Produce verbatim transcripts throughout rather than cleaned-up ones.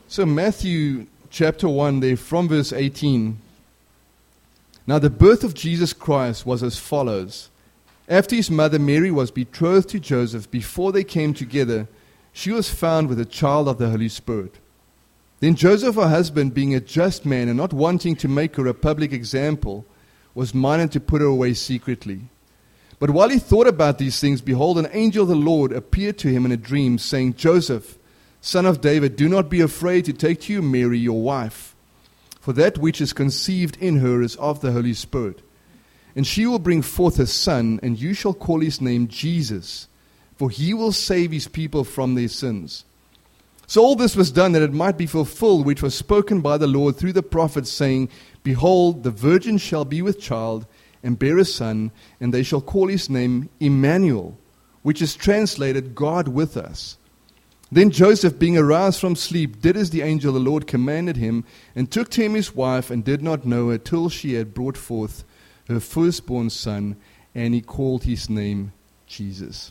So Matthew chapter one, there from verse eighteen. Now the birth of Jesus Christ was as follows. After his mother Mary was betrothed to Joseph, before they came together, she was found with a child of the Holy Spirit. Then Joseph, her husband, being a just man and not wanting to make her a public example, was minded to put her away secretly. But while he thought about these things, behold, an angel of the Lord appeared to him in a dream, saying, Joseph, son of David, do not be afraid to take to you Mary, your wife, for that which is conceived in her is of the Holy Spirit. And she will bring forth a son, and you shall call his name Jesus, for he will save his people from their sins. So all this was done that it might be fulfilled, which was spoken by the Lord through the prophets, saying, Behold, the virgin shall be with child, and bear a son, and they shall call his name Emmanuel, which is translated God with us. Then Joseph, being aroused from sleep, did as the angel of the Lord commanded him, and took to him his wife, and did not know her till she had brought forth her firstborn son, and he called his name Jesus.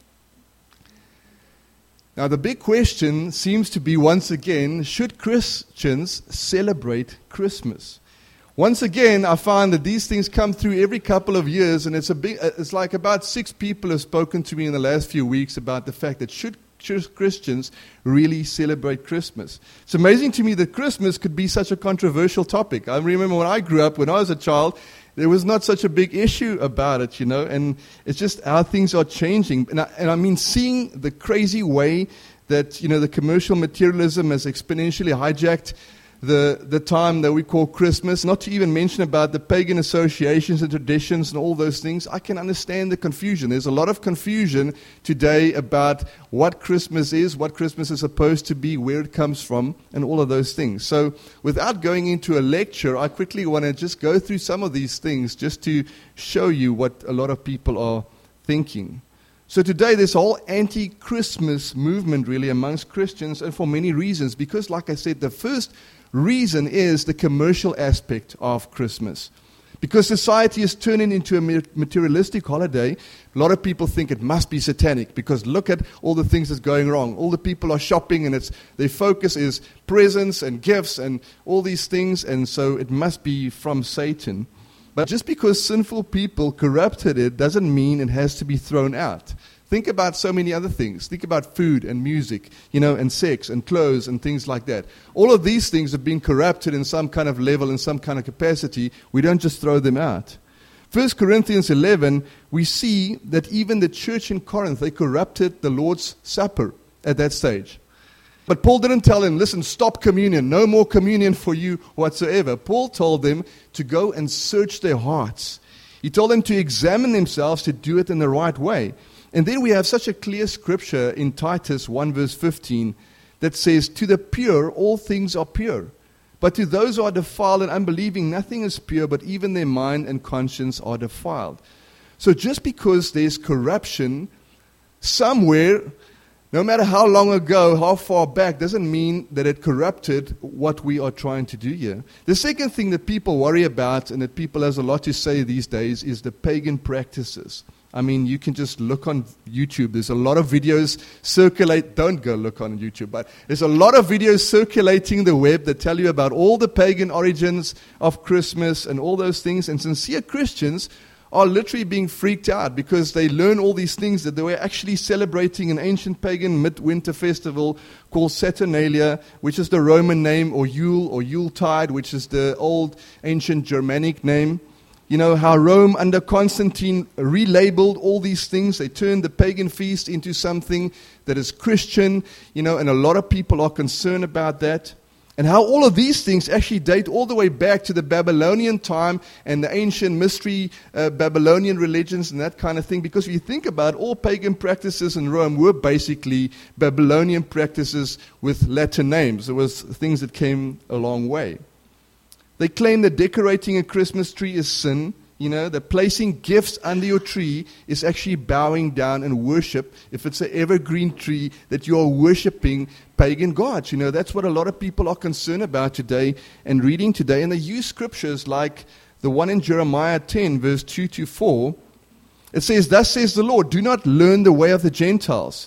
Now the big question seems to be, once again, should Christians celebrate Christmas? Once again, I find that these things come through every couple of years, and it's a big, it's like about six people have spoken to me in the last few weeks about the fact that should Christians really celebrate Christmas. It's amazing to me that Christmas could be such a controversial topic. I remember when I grew up, when I was a child, there was not such a big issue about it, you know, and it's just how things are changing. And I, and I mean, seeing the crazy way that, you know, the commercial materialism has exponentially hijacked the the time that we call Christmas, not to even mention about the pagan associations and traditions and all those things. I can understand the confusion. There's a lot of confusion today about what Christmas is, what Christmas is supposed to be, where it comes from, and all of those things. So without going into a lecture, I quickly want to just go through some of these things just to show you what a lot of people are thinking. So today there's a whole anti-Christmas movement really amongst Christians, and for many reasons, because like I said, the first reason is the commercial aspect of Christmas. Because society is turning into a materialistic holiday, a lot of people think it must be satanic, because look at all the things that's going wrong. All the people are shopping, and it's their focus is presents and gifts and all these things, and so it must be from Satan. But just because sinful people corrupted it doesn't mean it has to be thrown out. Think about so many other things. Think about food and music, you know, and sex and clothes and things like that. All of these things have been corrupted in some kind of level, in some kind of capacity. We don't just throw them out. First Corinthians eleven, we see that even the church in Corinth, they corrupted the Lord's Supper at that stage. But Paul didn't tell them, listen, stop communion, no more communion for you whatsoever. Paul told them to go and search their hearts. He told them to examine themselves to do it in the right way. And then we have such a clear scripture in Titus one verse fifteen that says, to the pure all things are pure. But to those who are defiled and unbelieving, nothing is pure, but even their mind and conscience are defiled. So just because there's corruption somewhere, no matter how long ago, how far back, doesn't mean that it corrupted what we are trying to do here. The second thing that people worry about, and that people has a lot to say these days, is the pagan practices. I mean, you can just look on YouTube. There's a lot of videos circulate. Don't go look on YouTube, but there's a lot of videos circulating the web that tell you about all the pagan origins of Christmas and all those things. And sincere Christians are literally being freaked out because they learn all these things that they were actually celebrating an ancient pagan midwinter festival called Saturnalia, which is the Roman name, or Yule or Yuletide, which is the old ancient Germanic name. You know, how Rome under Constantine relabeled all these things. They turned the pagan feast into something that is Christian, you know, and a lot of people are concerned about that. And how all of these things actually date all the way back to the Babylonian time and the ancient mystery uh, Babylonian religions and that kind of thing. Because if you think about it, all pagan practices in Rome were basically Babylonian practices with Latin names. There was things that came a long way. They claim that decorating a Christmas tree is sin. You know, that placing gifts under your tree is actually bowing down and worship. If it's an evergreen tree, that you are worshiping pagan gods. You know, that's what a lot of people are concerned about today and reading today. And they use scriptures like the one in Jeremiah ten, verse two to four. It says, thus says the Lord, do not learn the way of the Gentiles.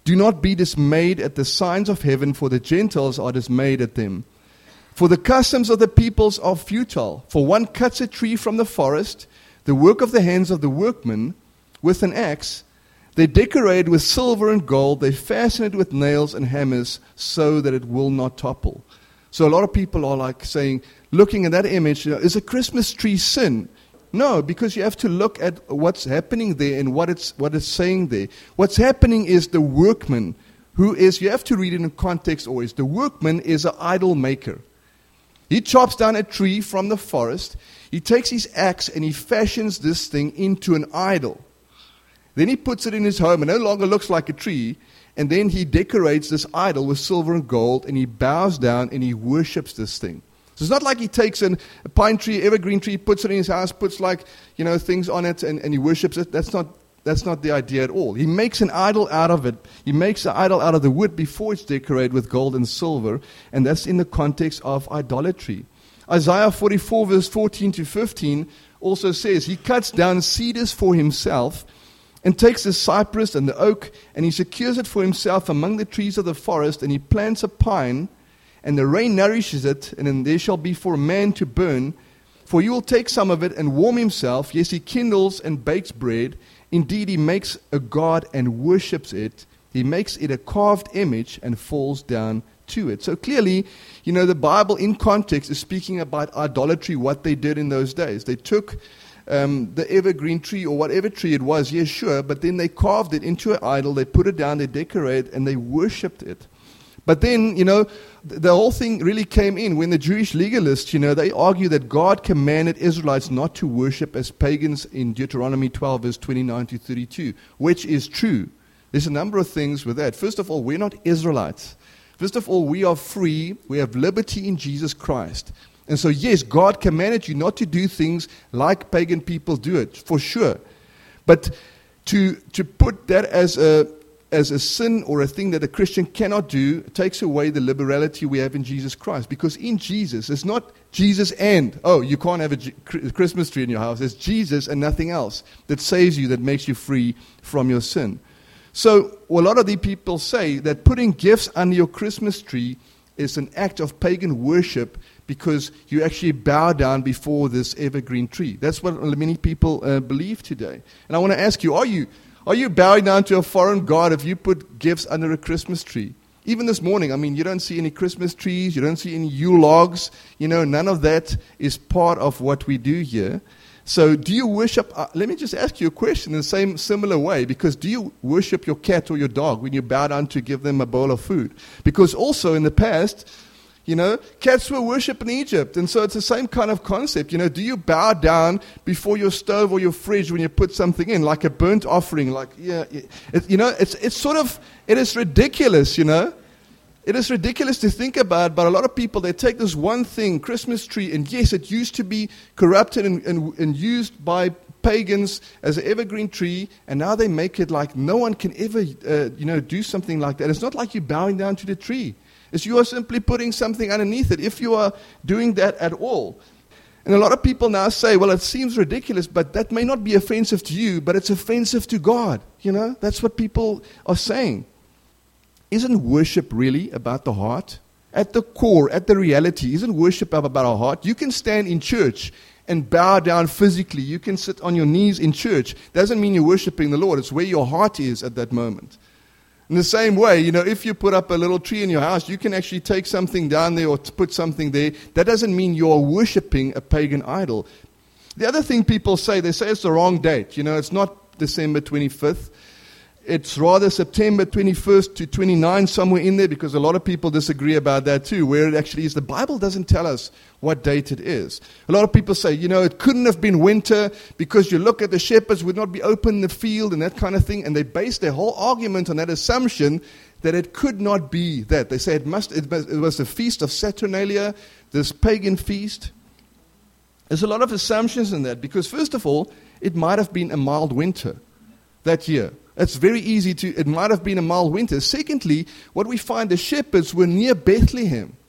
Do not be dismayed at the signs of heaven, for the Gentiles are dismayed at them. For the customs of the peoples are futile. For one cuts a tree from the forest, the work of the hands of the workmen, with an axe. They decorate it with silver and gold. They fasten it with nails and hammers so that it will not topple. So a lot of people are like saying, looking at that image, you know, is a Christmas tree sin? No, because you have to look at what's happening there and what it's what it's saying there. What's happening is the workman, who is, you have to read it in context always. The workman is an idol maker. He chops down a tree from the forest. He takes his axe and he fashions this thing into an idol. Then he puts it in his home. It no longer looks like a tree. And then he decorates this idol with silver and gold, and he bows down and he worships this thing. So it's not like he takes an, a pine tree, evergreen tree, puts it in his house, puts like, you know, things on it, and, and he worships it. That's not that's not the idea at all. He makes an idol out of it. He makes an idol out of the wood before it's decorated with gold and silver, and that's in the context of idolatry. Isaiah forty-four, verse fourteen to fifteen also says, he cuts down cedars for himself, and takes the cypress and the oak, and he secures it for himself among the trees of the forest, and he plants a pine, and the rain nourishes it, and then there shall be for a man to burn. For he will take some of it and warm himself. Yes, he kindles and bakes bread. Indeed, he makes a god and worships it. He makes it a carved image and falls down to it. So clearly, you know, the Bible in context is speaking about idolatry, what they did in those days. They took um, the evergreen tree or whatever tree it was, yes, sure, but then they carved it into an idol. They put it down, they decorated, and they worshipped it. But then, you know, the whole thing really came in when the Jewish legalists, you know, they argue that God commanded Israelites not to worship as pagans in Deuteronomy twelve, verse twenty-nine to thirty-two, which is true. There's a number of things with that. First of all, we're not Israelites. First of all, we are free. We have liberty in Jesus Christ. And so, yes, God commanded you not to do things like pagan people do it, for sure. But to to put that as a as a sin or a thing that a Christian cannot do takes away the liberality we have in Jesus Christ. Because in Jesus, it's not Jesus and, oh, you can't have a G- Christmas tree in your house. It's Jesus and nothing else that saves you, that makes you free from your sin. So well, a lot of the people say that putting gifts under your Christmas tree is an act of pagan worship because you actually bow down before this evergreen tree. That's what many people uh, believe today. And I want to ask you, are you Are you bowing down to a foreign god if you put gifts under a Christmas tree? Even this morning, I mean, you don't see any Christmas trees, you don't see any Yule logs, you know, none of that is part of what we do here. So do you worship, uh, let me just ask you a question in the same similar way, because do you worship your cat or your dog when you bow down to give them a bowl of food? Because also in the past, you know, cats were worshipped in Egypt, and so it's the same kind of concept. You know, do you bow down before your stove or your fridge when you put something in, like a burnt offering? Like, yeah, it, you know, it's it's sort of, it is ridiculous, you know. It is ridiculous to think about, but a lot of people, they take this one thing, Christmas tree, and yes, it used to be corrupted and, and, and used by pagans as an evergreen tree, and now they make it like no one can ever, uh, you know, do something like that. It's not like you're bowing down to the tree. Is you are simply putting something underneath it, if you are doing that at all. And a lot of people now say, well, it seems ridiculous, but that may not be offensive to you, but it's offensive to God. You know, that's what people are saying. Isn't worship really about the heart? At the core, at the reality, isn't worship about our heart? You can stand in church and bow down physically. You can sit on your knees in church. Doesn't mean you're worshiping the Lord. It's where your heart is at that moment. In the same way, you know, if you put up a little tree in your house, you can actually take something down there or put something there. That doesn't mean you're worshiping a pagan idol. The other thing people say, they say it's the wrong date. You know, it's not December twenty-fifth. It's rather September twenty-first to twenty-ninth, somewhere in there, because a lot of people disagree about that too, where it actually is. The Bible doesn't tell us what date it is. A lot of people say, you know, it couldn't have been winter because you look at the shepherds would not be open in the field and that kind of thing, and they base their whole argument on that assumption that it could not be that. They say it must. It was the feast of Saturnalia, this pagan feast. There's a lot of assumptions in that, because first of all, it might have been a mild winter that year. It's very easy to, it might have been a mild winter. Secondly, what we find, the shepherds were near Bethlehem.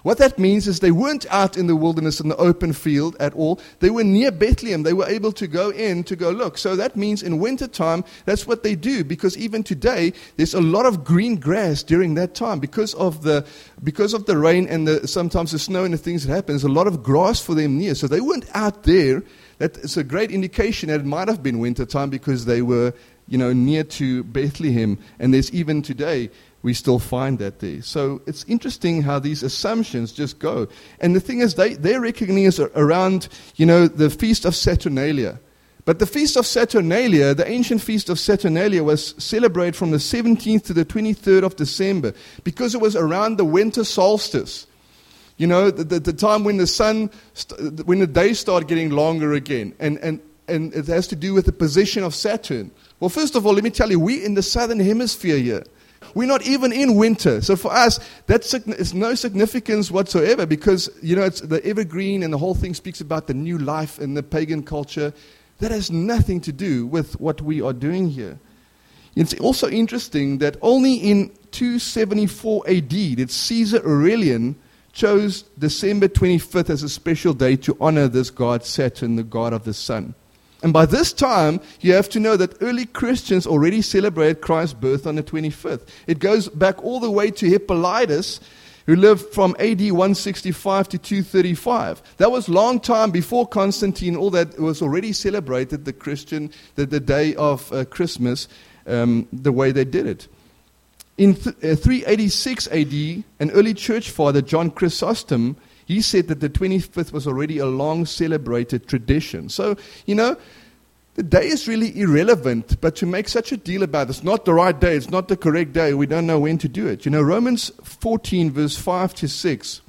What that means is they weren't out in the wilderness in the open field at all. They were near Bethlehem. They were able to go in to go look. So that means in wintertime, that's what they do, because even today, there's a lot of green grass during that time. Because of the because of the rain and the, sometimes the snow and the things that happen, there's a lot of grass for them near. So they weren't out there. That is a great indication that it might have been wintertime because they were, you know, near to Bethlehem. And there's even today, we still find that there. So it's interesting how these assumptions just go. And the thing is, they, their reckoning is around, you know, the Feast of Saturnalia. But the Feast of Saturnalia, the ancient Feast of Saturnalia, was celebrated from the seventeenth to the twenty-third of December because it was around the winter solstice. You know, the, the, the time when the sun, st- when the days start getting longer again. And, and, and it has to do with the position of Saturn. Well, first of all, let me tell you, we're in the southern hemisphere here. We're not even in winter. So for us, that's it's no significance whatsoever because, you know, it's the evergreen and the whole thing speaks about the new life in the pagan culture. That has nothing to do with what we are doing here. It's also interesting that only in two seventy-four A D did Caesar Aurelian chose December twenty-fifth as a special day to honor this god Saturn, the god of the sun. And by this time, you have to know that early Christians already celebrated Christ's birth on the twenty-fifth. It goes back all the way to Hippolytus, who lived from A D one sixty-five to two thirty-five. That was a long time before Constantine, all that was already celebrated, the Christian, the, the day of uh, Christmas, um, the way they did it. In th- uh, three eighty-six A D, an early church father, John Chrysostom, he said that the twenty-fifth was already a long celebrated tradition. So, you know, the day is really irrelevant, but to make such a deal about it, it's not the right day, it's not the correct day, we don't know when to do it. You know, Romans fourteen, verse five to six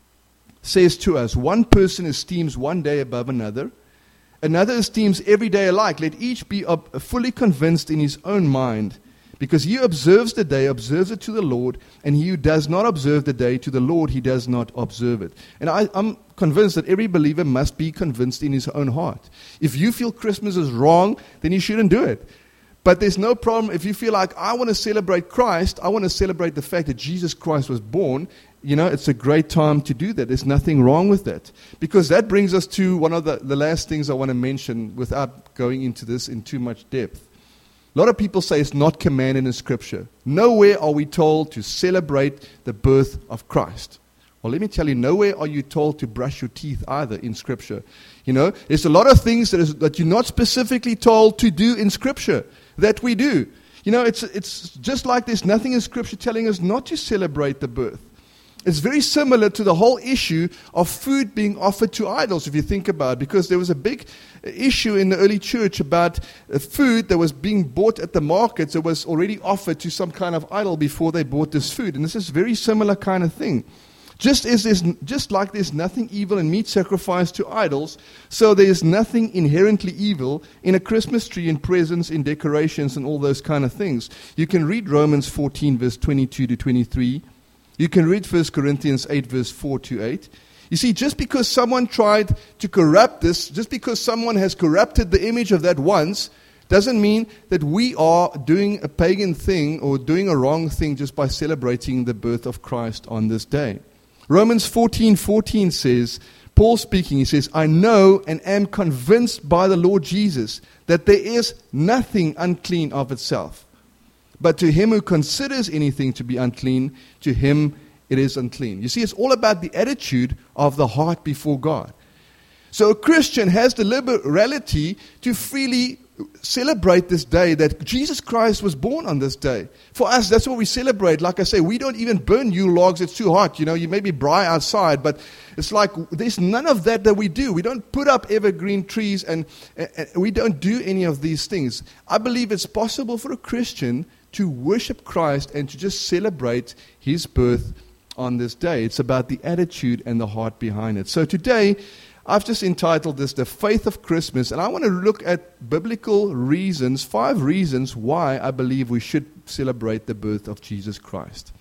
says to us, one person esteems one day above another, another esteems every day alike. Let each be fully convinced in his own mind. Because he who observes the day observes it to the Lord, and he who does not observe the day to the Lord, he does not observe it. And I, I'm convinced that every believer must be convinced in his own heart. If you feel Christmas is wrong, then you shouldn't do it. But there's no problem if you feel like, I want to celebrate Christ, I want to celebrate the fact that Jesus Christ was born, you know, it's a great time to do that. There's nothing wrong with that. Because that brings us to one of the, the last things I want to mention without going into this in too much depth. A lot of people say it's not commanded in Scripture. Nowhere are we told to celebrate the birth of Christ. Well, let me tell you, nowhere are you told to brush your teeth either in Scripture. You know, there's a lot of things that, is, that you're not specifically told to do in Scripture that we do. You know, it's it's just like there's nothing in Scripture telling us not to celebrate the birth. It's very similar to the whole issue of food being offered to idols, if you think about it, because there was a big issue in the early church about food that was being bought at the markets that was already offered to some kind of idol before they bought this food. And this is a very similar kind of thing. Just as there's, just like there's nothing evil in meat sacrificed to idols, so there's nothing inherently evil in a Christmas tree, in presents, in decorations, and all those kind of things. You can read Romans fourteen, verse twenty-two to twenty-three. You can read First Corinthians eight, verse four to eight. You see, just because someone tried to corrupt this, just because someone has corrupted the image of that once, doesn't mean that we are doing a pagan thing or doing a wrong thing just by celebrating the birth of Christ on this day. Romans fourteen fourteen says, Paul speaking, he says, I know and am convinced by the Lord Jesus that there is nothing unclean of itself. But to him who considers anything to be unclean, to him it is unclean. You see, it's all about the attitude of the heart before God. So a Christian has the liberality to freely celebrate this day that Jesus Christ was born on this day. For us, that's what we celebrate. Like I say, we don't even burn Yule logs. It's too hot. You know, you maybe braai outside, but it's like there's none of that that we do. We don't put up evergreen trees and, and we don't do any of these things. I believe it's possible for a Christian to worship Christ and to just celebrate his birth on this day. It's about the attitude and the heart behind it. So today, I've just entitled this The Faith of Christmas, and I want to look at biblical reasons, five reasons why I believe we should celebrate the birth of Jesus Christ.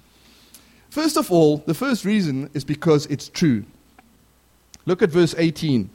First of all, the first reason is because it's true. Look at verse eighteen.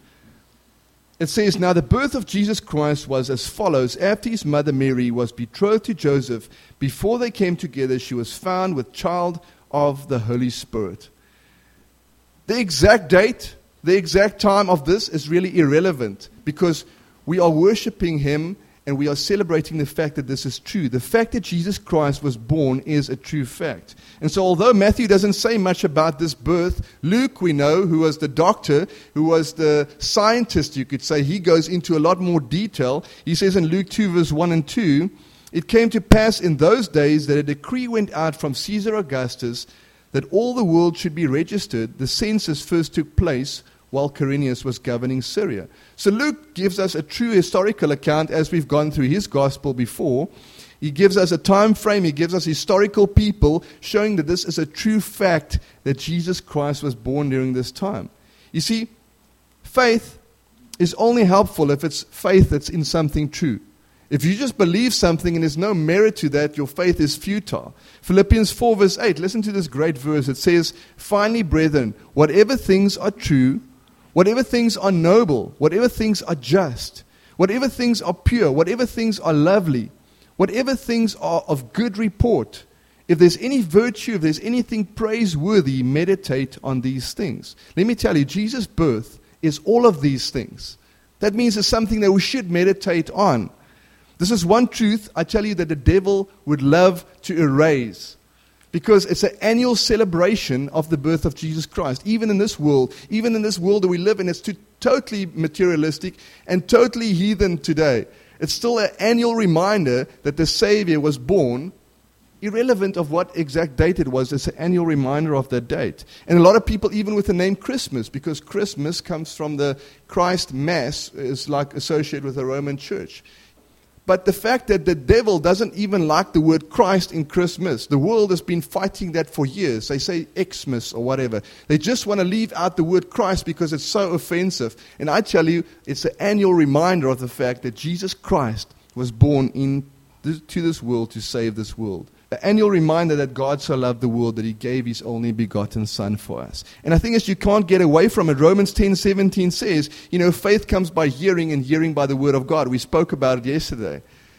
It says, Now the birth of Jesus Christ was as follows. After his mother Mary was betrothed to Joseph, before they came together, she was found with child of the Holy Spirit. The exact date, the exact time of this is really irrelevant because we are worshiping him and we are celebrating the fact that this is true. The fact that Jesus Christ was born is a true fact. And so although Matthew doesn't say much about this birth, Luke, we know, who was the doctor, who was the scientist, you could say, he goes into a lot more detail. He says in Luke two, verse one and two, "It came to pass in those days that a decree went out from Caesar Augustus that all the world should be registered. The census first took place while Quirinius was governing Syria." So Luke gives us a true historical account as we've gone through his gospel before. He gives us a time frame, he gives us historical people showing that this is a true fact that Jesus Christ was born during this time. You see, faith is only helpful if it's faith that's in something true. If you just believe something and there's no merit to that, your faith is futile. Philippians four verse eight, listen to this great verse. It says, "Finally, brethren, whatever things are true, whatever things are noble, whatever things are just, whatever things are pure, whatever things are lovely, whatever things are of good report, if there's any virtue, if there's anything praiseworthy, meditate on these things." Let me tell you, Jesus' birth is all of these things. That means it's something that we should meditate on. This is one truth, I tell you, that the devil would love to erase. Because it's an annual celebration of the birth of Jesus Christ. Even in this world, even in this world that we live in, it's too, totally materialistic and totally heathen today. It's still an annual reminder that the Savior was born, irrelevant of what exact date it was. It's an annual reminder of that date. And a lot of people, even with the name Christmas, because Christmas comes from the Christ Mass, is like associated with the Roman Church. But the fact that the devil doesn't even like the word Christ in Christmas, the world has been fighting that for years. They say Xmas or whatever. They just want to leave out the word Christ because it's so offensive. And I tell you, it's an annual reminder of the fact that Jesus Christ was born into this world to save this world. An annual reminder that God so loved the world that he gave his only begotten Son for us. And I think as you can't get away from it, Romans ten seventeen says, you know, faith comes by hearing and hearing by the word of God. We spoke about it yesterday.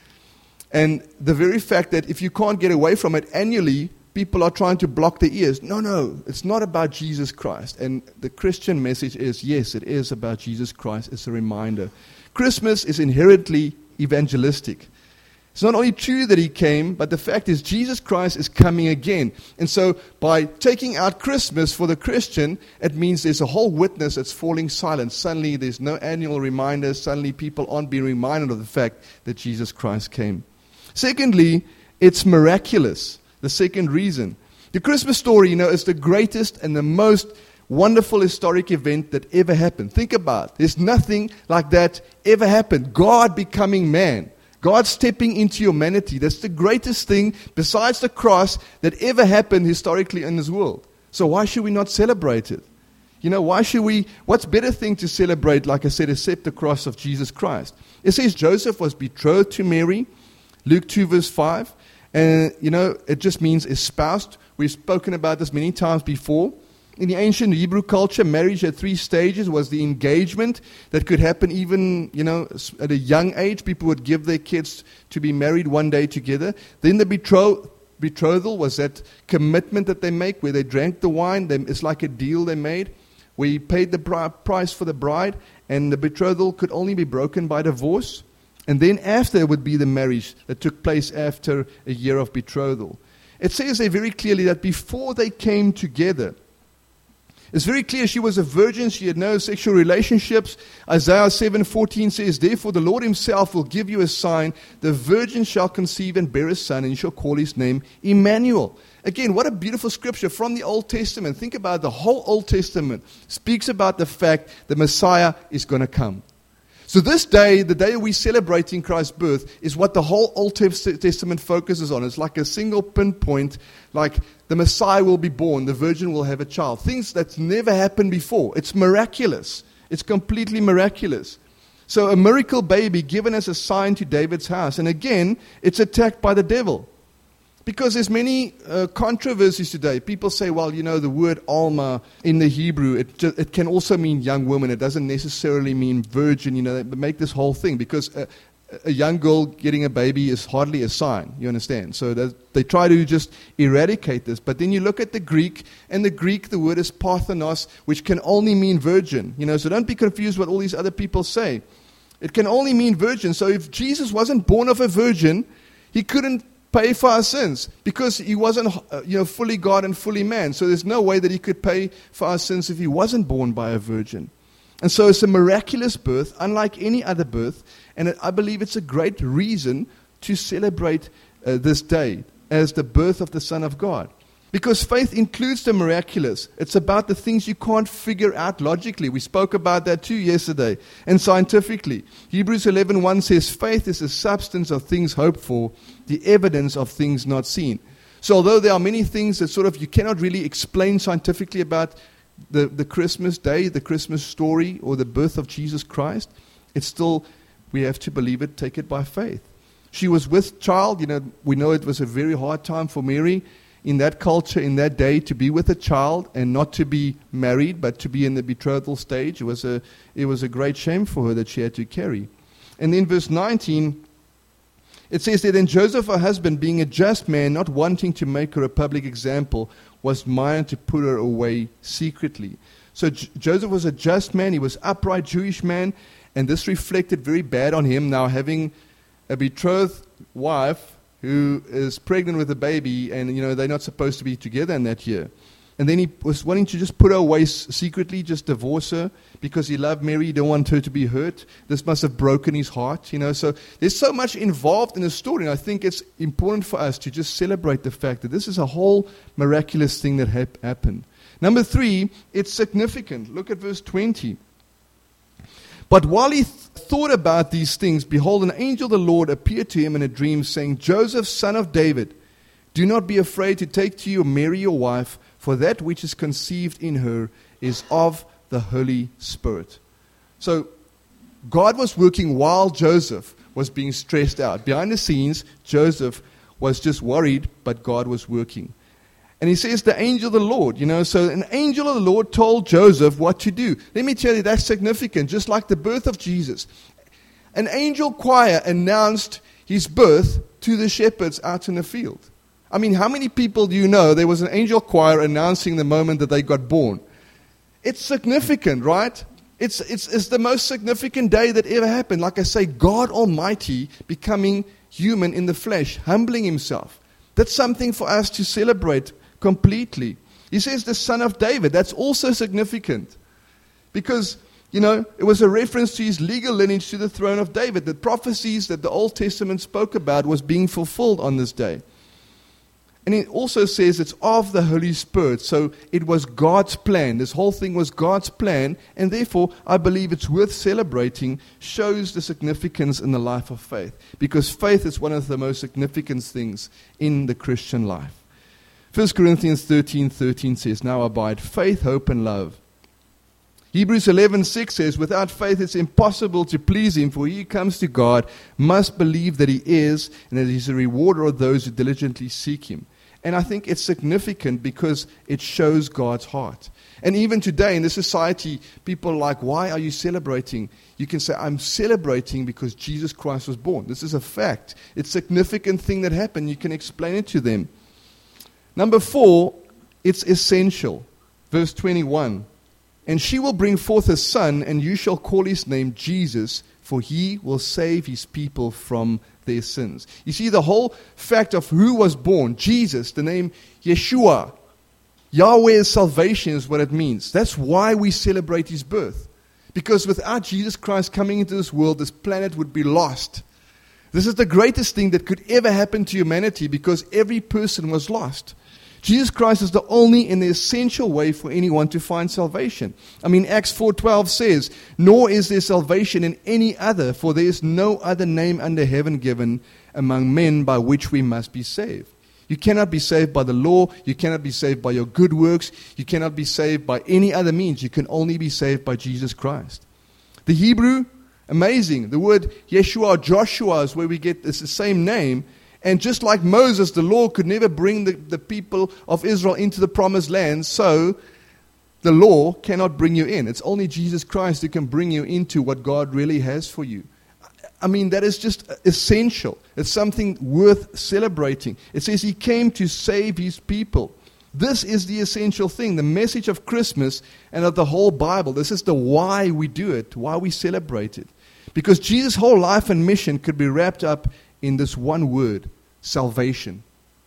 And the very fact that if you can't get away from it annually, people are trying to block their ears. No, no, it's not about Jesus Christ. And the Christian message is, yes, it is about Jesus Christ. It's a reminder. Christmas is inherently evangelistic. It's not only true that he came, but the fact is Jesus Christ is coming again. And so by taking out Christmas for the Christian, it means there's a whole witness that's falling silent. Suddenly there's no annual reminders. Suddenly people aren't being reminded of the fact that Jesus Christ came. Secondly, it's miraculous. The second reason. The Christmas story, you know, is the greatest and the most wonderful historic event that ever happened. Think about it. There's nothing like that ever happened. God becoming man. God stepping into humanity. That's the greatest thing besides the cross that ever happened historically in this world. So why should we not celebrate it? You know, why should we, what's better thing to celebrate, like I said, except the cross of Jesus Christ? It says Joseph was betrothed to Mary, Luke two verse five. And, you know, it just means espoused. We've spoken about this many times before. In the ancient Hebrew culture, marriage at three stages was the engagement that could happen even, you know, at a young age. People would give their kids to be married one day together. Then the betro- betrothal was that commitment that they make where they drank the wine. They, it's like a deal they made where you paid the bri- price for the bride, and the betrothal could only be broken by divorce. And then after would be the marriage that took place after a year of betrothal. It says there very clearly that before they came together, it's very clear she was a virgin. She had no sexual relationships. Isaiah seven fourteen says, "Therefore the Lord himself will give you a sign. The virgin shall conceive and bear a son, and you shall call his name Emmanuel." Again, what a beautiful scripture from the Old Testament. Think about it. The whole Old Testament speaks about the fact the Messiah is going to come. So this day, the day we're celebrating Christ's birth, is what the whole Old Testament focuses on. It's like a single pinpoint, like the Messiah will be born, the virgin will have a child. Things that's never happened before. It's miraculous. It's completely miraculous. So a miracle baby given as a sign to David's house. And again, it's attacked by the devil. Because there's many uh, controversies today. People say, well, you know, the word Alma in the Hebrew, it just, it can also mean young woman. It doesn't necessarily mean virgin. You know, they make this whole thing. Because uh, a young girl getting a baby is hardly a sign, you understand? So they try to just eradicate this. But then you look at the Greek, and the Greek, the word is parthenos, which can only mean virgin. You know, so don't be confused what all these other people say. It can only mean virgin. So if Jesus wasn't born of a virgin, he couldn't pay for our sins because he wasn't uh, you know, fully God and fully man. So there's no way that he could pay for our sins if he wasn't born by a virgin. And so it's a miraculous birth, unlike any other birth. And I believe it's a great reason to celebrate uh, this day as the birth of the Son of God. Because faith includes the miraculous. It's about the things you can't figure out logically. We spoke about that too yesterday. And scientifically. Hebrews eleven one says, faith is the substance of things hoped for, the evidence of things not seen. So although there are many things that sort of you cannot really explain scientifically about the, the Christmas day, the Christmas story, or the birth of Jesus Christ, it's still, we have to believe it, take it by faith. She was with child. You know, we know it was a very hard time for Mary in that culture, in that day, to be with a child and not to be married, but to be in the betrothal stage. It was a, it was a great shame for her that she had to carry. And then verse nineteen, it says that then Joseph, her husband, being a just man, not wanting to make her a public example, was minded to put her away secretly. So J- Joseph was a just man. He was upright Jewish man. And this reflected very bad on him, now having a betrothed wife who is pregnant with a baby, and you know they're not supposed to be together in that year. And then he was wanting to just put her away secretly, just divorce her, because he loved Mary, he didn't want her to be hurt. This must have broken his heart, you know. So there's so much involved in the story, and I think it's important for us to just celebrate the fact that this is a whole miraculous thing that hap- happened. Number three, it's significant. Look at verse twenty. But while he th- thought about these things, behold, an angel of the Lord appeared to him in a dream, saying, Joseph, son of David, do not be afraid to take to you Mary your wife, for that which is conceived in her is of the Holy Spirit. So God was working while Joseph was being stressed out. Behind the scenes, Joseph was just worried, but God was working. And he says the angel of the Lord, you know, so an angel of the Lord told Joseph what to do. Let me tell you, that's significant, just like the birth of Jesus. An angel choir announced his birth to the shepherds out in the field. I mean, how many people do you know there was an angel choir announcing the moment that they got born? It's significant, right? It's, it's, it's the most significant day that ever happened. Like I say, God Almighty becoming human in the flesh, humbling himself. That's something for us to celebrate completely. He says the son of David. That's also significant. Because, you know, it was a reference to his legal lineage to the throne of David. The prophecies that the Old Testament spoke about was being fulfilled on this day. And it also says it's of the Holy Spirit. So it was God's plan. This whole thing was God's plan. And therefore, I believe it's worth celebrating. Shows the significance in the life of faith. Because faith is one of the most significant things in the Christian life. First Corinthians thirteen thirteen says, now abide faith, hope, and love. Hebrews eleven six says, without faith it's impossible to please him, for he who comes to God must believe that he is, and that he's a rewarder of those who diligently seek him. And I think it's significant because it shows God's heart. And even today in this society, people are like, why are you celebrating? You can say, I'm celebrating because Jesus Christ was born. This is a fact. It's a significant thing that happened. You can explain it to them. Number four, it's essential. Verse twenty-one. And she will bring forth a son, and you shall call his name Jesus, for he will save his people from their sins. You see, the whole fact of who was born, Jesus, the name Yeshua, Yahweh's salvation is what it means. That's why we celebrate his birth. Because without Jesus Christ coming into this world, this planet would be lost. This is the greatest thing that could ever happen to humanity because every person was lost. Jesus Christ is the only and the essential way for anyone to find salvation. I mean, Acts four twelve says, nor is there salvation in any other, for there is no other name under heaven given among men by which we must be saved. You cannot be saved by the law. You cannot be saved by your good works. You cannot be saved by any other means. You can only be saved by Jesus Christ. The Hebrew, amazing. The word Yeshua, Joshua is where we get this, the same name. And just like Moses, the law could never bring the, the people of Israel into the promised land, so the law cannot bring you in. It's only Jesus Christ who can bring you into what God really has for you. I mean, that is just essential. It's something worth celebrating. It says he came to save his people. This is the essential thing, the message of Christmas and of the whole Bible. This is the why we do it, why we celebrate it. Because Jesus' whole life and mission could be wrapped up in this one word, salvation.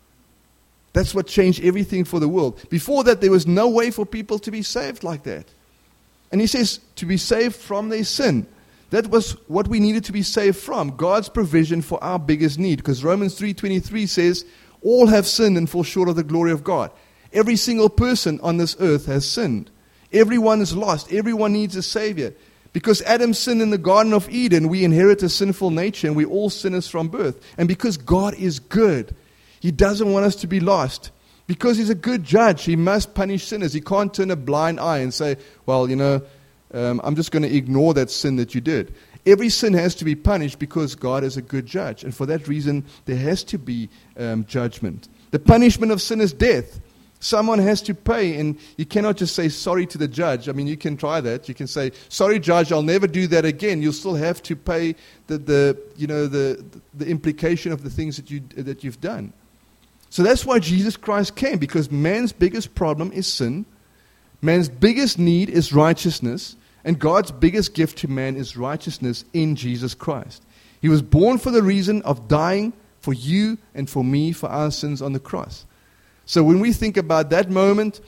That's what changed everything for the world. Before that, there was no way for people to be saved like that. And he says, to be saved from their sin. That was what we needed to be saved from, God's provision for our biggest need. Because Romans three twenty-three says, all have sinned and fall short of the glory of God. Every single person on this earth has sinned. Everyone is lost. Everyone needs a Savior. Because Adam sinned in the Garden of Eden, we inherit a sinful nature and we're all sinners from birth. And because God is good, He doesn't want us to be lost. Because He's a good judge, He must punish sinners. He can't turn a blind eye and say, well, you know, um, I'm just going to ignore that sin that you did. Every sin has to be punished because God is a good judge. And for that reason, there has to be um, judgment. The punishment of sin is death. Someone has to pay, and you cannot just say sorry to the judge. I mean, you can try that. You can say, sorry, judge, I'll never do that again. You'll still have to pay the, the you know, the, the implication of the things that, you, that you've done. So that's why Jesus Christ came, because man's biggest problem is sin. Man's biggest need is righteousness, and God's biggest gift to man is righteousness in Jesus Christ. He was born for the reason of dying for you and for me, for our sins on the cross. So when we think about that moment,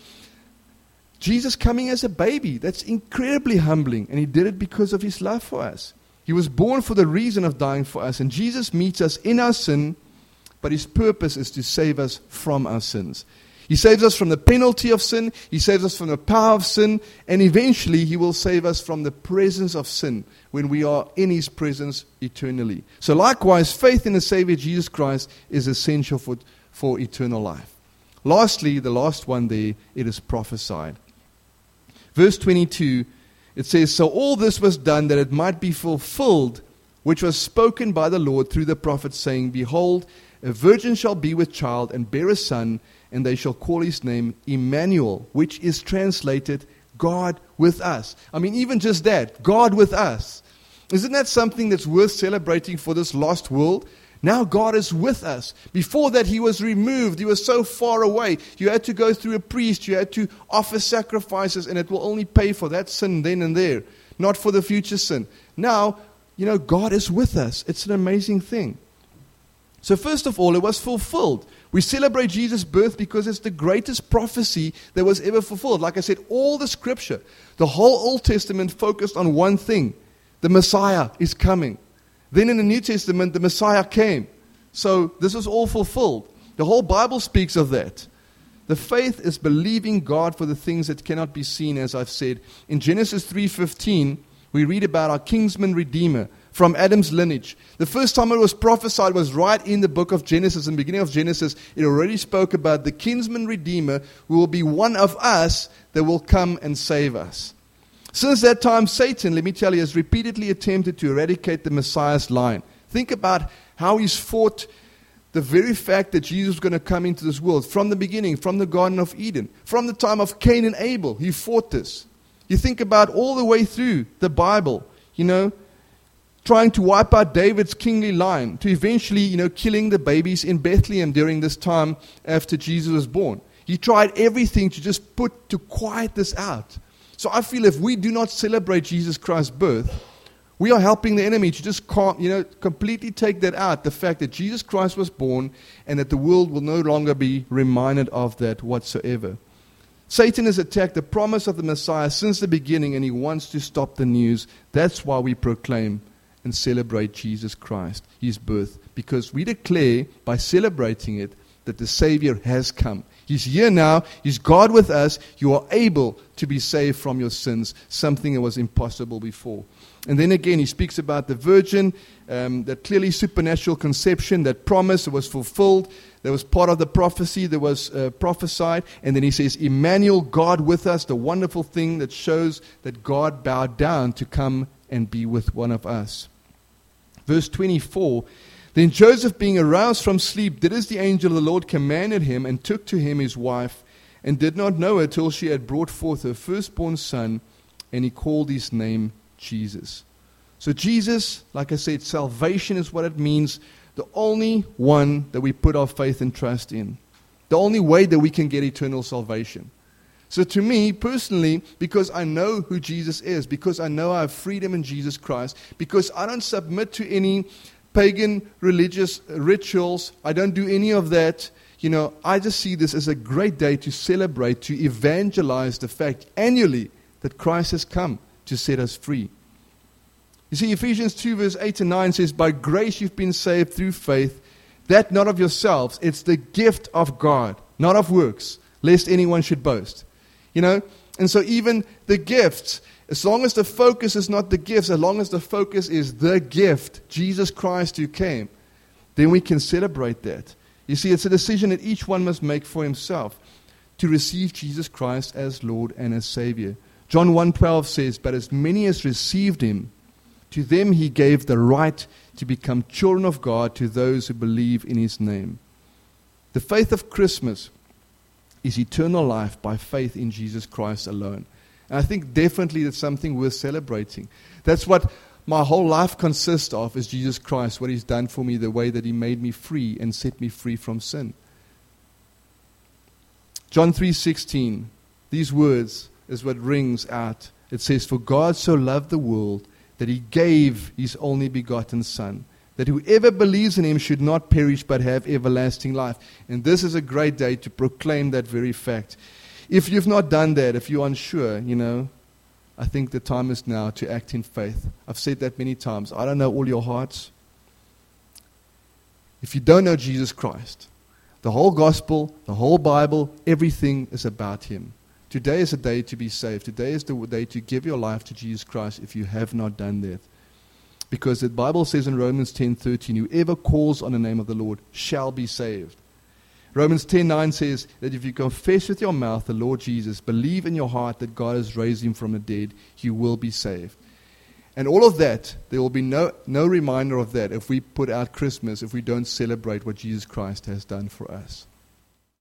Jesus coming as a baby, that's incredibly humbling. And He did it because of His love for us. He was born for the reason of dying for us. And Jesus meets us in our sin, but His purpose is to save us from our sins. He saves us from the penalty of sin. He saves us from the power of sin. And eventually He will save us from the presence of sin when we are in His presence eternally. So likewise, faith in the Savior Jesus Christ is essential for, for eternal life. Lastly, the last one there, it is prophesied. Verse twenty-two, it says, so all this was done that it might be fulfilled, which was spoken by the Lord through the prophet, saying, behold, a virgin shall be with child and bear a son, and they shall call his name Emmanuel, which is translated God with us. I mean, even just that, God with us. Isn't that something that's worth celebrating for this lost world? Now God is with us. Before that, He was removed. He was so far away. You had to go through a priest. You had to offer sacrifices, and it will only pay for that sin then and there, not for the future sin. Now, you know, God is with us. It's an amazing thing. So first of all, it was fulfilled. We celebrate Jesus' birth because it's the greatest prophecy that was ever fulfilled. Like I said, all the Scripture, the whole Old Testament focused on one thing. The Messiah is coming. Then in the New Testament, the Messiah came. So this is all fulfilled. The whole Bible speaks of that. The faith is believing God for the things that cannot be seen, as I've said. In Genesis three fifteen, we read about our kinsman redeemer from Adam's lineage. The first time it was prophesied was right in the book of Genesis. In the beginning of Genesis, it already spoke about the kinsman redeemer who will be one of us that will come and save us. Since that time, Satan, let me tell you, has repeatedly attempted to eradicate the Messiah's line. Think about how he's fought the very fact that Jesus was going to come into this world. From the beginning, from the Garden of Eden, from the time of Cain and Abel, he fought this. You think about all the way through the Bible, you know, trying to wipe out David's kingly line, to eventually, you know, killing the babies in Bethlehem during this time after Jesus was born. He tried everything to just put, to quiet this out. So I feel if we do not celebrate Jesus Christ's birth, we are helping the enemy to just calm, you know, completely take that out, the fact that Jesus Christ was born and that the world will no longer be reminded of that whatsoever. Satan has attacked the promise of the Messiah since the beginning, and he wants to stop the news. That's why we proclaim and celebrate Jesus Christ, His birth, because we declare by celebrating it that the Savior has come. He's here now. He's God with us. You are able to be saved from your sins, something that was impossible before. And then again, he speaks about the virgin, um, that clearly supernatural conception, that promise that was fulfilled. That was part of the prophecy that was uh, prophesied. And then he says, Emmanuel, God with us, the wonderful thing that shows that God bowed down to come and be with one of us. Verse twenty-four, then Joseph, being aroused from sleep, did as the angel of the Lord commanded him, and took to him his wife, and did not know her till she had brought forth her firstborn son, and he called his name Jesus. So Jesus, like I said, salvation is what it means. The only one that we put our faith and trust in. The only way that we can get eternal salvation. So to me, personally, because I know who Jesus is, because I know I have freedom in Jesus Christ, because I don't submit to any pagan religious rituals, I don't do any of that, you know, I just see this as a great day to celebrate, to evangelize the fact annually that Christ has come to set us free. You see, Ephesians two verse eight and nine says, by grace you've been saved through faith, that not of yourselves, it's the gift of God, not of works, lest anyone should boast. You know, and so even the gifts, as long as the focus is not the gifts, as long as the focus is the gift, Jesus Christ who came, then we can celebrate that. You see, it's a decision that each one must make for himself to receive Jesus Christ as Lord and as Savior. John one twelve says, but as many as received him, to them he gave the right to become children of God, to those who believe in his name. The faith of Christmas is eternal life by faith in Jesus Christ alone. And I think definitely that's something worth celebrating. That's what my whole life consists of, is Jesus Christ, what he's done for me, the way that he made me free and set me free from sin. John three sixteen, these words is what rings out. It says, for God so loved the world that he gave his only begotten Son, that whoever believes in him should not perish but have everlasting life. And this is a great day to proclaim that very fact. If you've not done that, if you're unsure, you know, I think the time is now to act in faith. I've said that many times. I don't know all your hearts. If you don't know Jesus Christ, the whole gospel, the whole Bible, everything is about him. Today is a day to be saved. Today is the day to give your life to Jesus Christ if you have not done that. Because the Bible says in Romans ten thirteen, whoever calls on the name of the Lord shall be saved. Romans ten nine says that if you confess with your mouth the Lord Jesus, believe in your heart that God has raised him from the dead, you will be saved. And all of that, there will be no, no reminder of that if we put out Christmas, if we don't celebrate what Jesus Christ has done for us.